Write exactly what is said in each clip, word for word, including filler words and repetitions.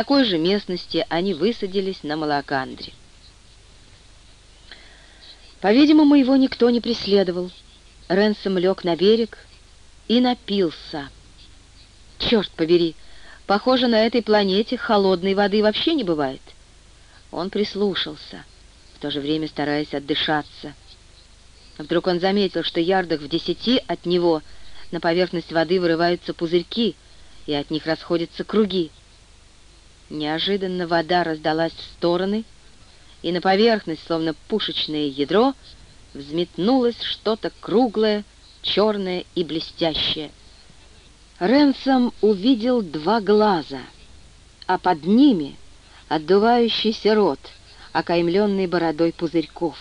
такой же местности они высадились на Малакандре. По-видимому, его никто не преследовал. Ренсом лег на берег и напился. Черт побери, похоже, на этой планете холодной воды вообще не бывает. Он прислушался, в то же время стараясь отдышаться. Вдруг он заметил, что ярдах в десяти от него на поверхность воды вырываются пузырьки, и от них расходятся круги. Неожиданно вода раздалась в стороны, и на поверхность, словно пушечное ядро, взметнулось что-то круглое, черное и блестящее. Ренсом увидел два глаза, а под ними отдувающийся рот, окаймленный бородой пузырьков.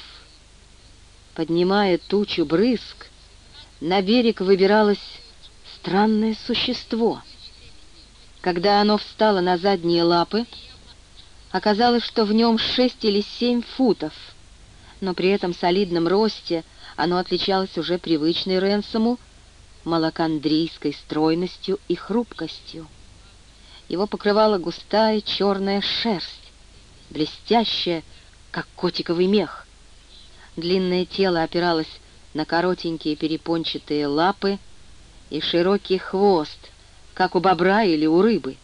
Поднимая тучу брызг, на берег выбиралось странное существо. Когда оно встало на задние лапы, оказалось, что в нем шесть или семь футов, но при этом солидном росте оно отличалось уже привычной Ренсому малакандрийской стройностью и хрупкостью. Его покрывала густая черная шерсть, блестящая, как котиковый мех. Длинное тело опиралось на коротенькие перепончатые лапы и широкий хвост, как у бобра или у рыбы.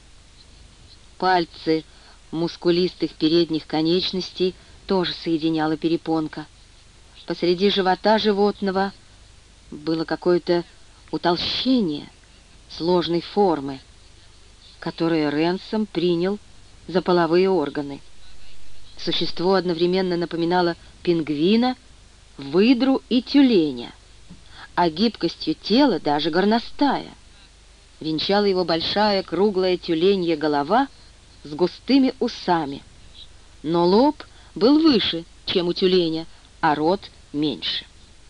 Пальцы мускулистых передних конечностей тоже соединяла перепонка. Посреди живота животного было какое-то утолщение сложной формы, которое Ренсом принял за половые органы. Существо одновременно напоминало пингвина, выдру и тюленя, а гибкостью тела даже горностая. Венчала его большая круглая тюленья голова с густыми усами, но лоб был выше, чем у тюленя, а рот меньше.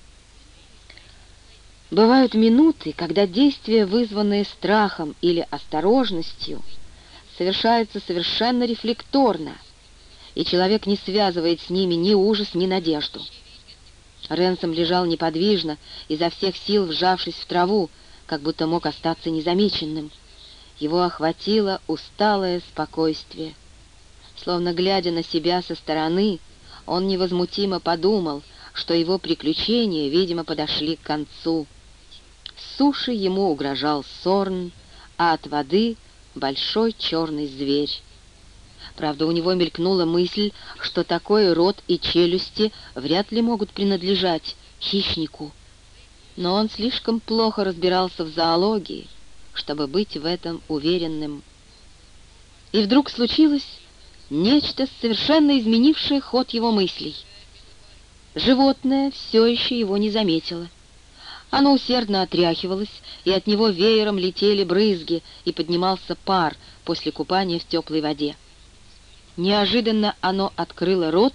Бывают минуты, когда действия, вызванные страхом или осторожностью, совершаются совершенно рефлекторно, и человек не связывает с ними ни ужас, ни надежду. Ренсом лежал неподвижно, изо всех сил вжавшись в траву, как будто мог остаться незамеченным. Его охватило усталое спокойствие. Словно глядя на себя со стороны, он невозмутимо подумал, что его приключения, видимо, подошли к концу. С суши ему угрожал сорн, а от воды — большой черный зверь. Правда, у него мелькнула мысль, что такой рот и челюсти вряд ли могут принадлежать хищнику. Но он слишком плохо разбирался в зоологии, чтобы быть в этом уверенным. И вдруг случилось нечто, совершенно изменившее ход его мыслей. Животное все еще его не заметило. Оно усердно отряхивалось, и от него веером летели брызги, и поднимался пар после купания в теплой воде. Неожиданно оно открыло рот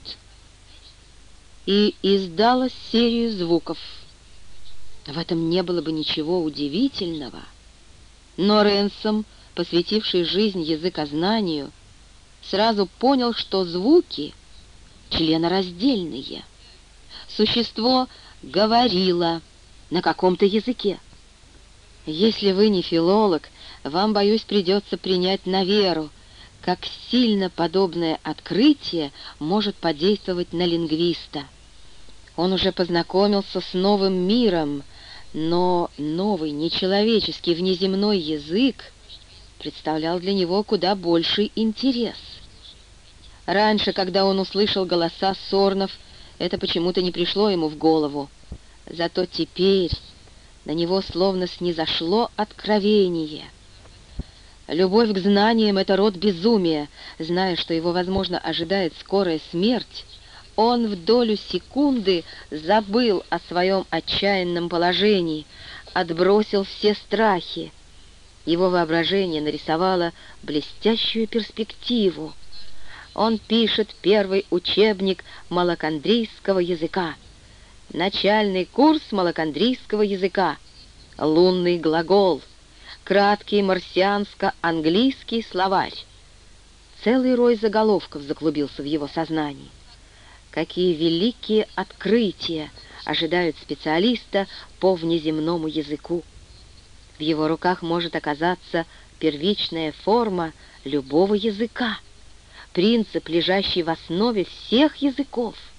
и издало серию звуков. В этом не было бы ничего удивительного, но Ренсом, посвятивший жизнь языкознанию, сразу понял, что звуки членораздельные. Существо говорило на каком-то языке. Если вы не филолог, вам, боюсь, придется принять на веру, как сильно подобное открытие может подействовать на лингвиста. Он уже познакомился с новым миром, но новый нечеловеческий внеземной язык представлял для него куда больший интерес. Раньше, когда он услышал голоса сорнов, это почему-то не пришло ему в голову. Зато теперь на него словно снизошло откровение. Любовь к знаниям — это род безумия. Зная, что его, возможно, ожидает скорая смерть, он в долю секунды забыл о своем отчаянном положении, отбросил все страхи. Его воображение нарисовало блестящую перспективу. Он пишет первый учебник малакандрийского языка. Начальный курс малакандрийского языка. Лунный глагол. Краткий марсианско-английский словарь. Целый рой заголовков заклубился в его сознании. Какие великие открытия ожидают специалиста по внеземному языку. В его руках может оказаться первичная форма любого языка, принцип, лежащий в основе всех языков.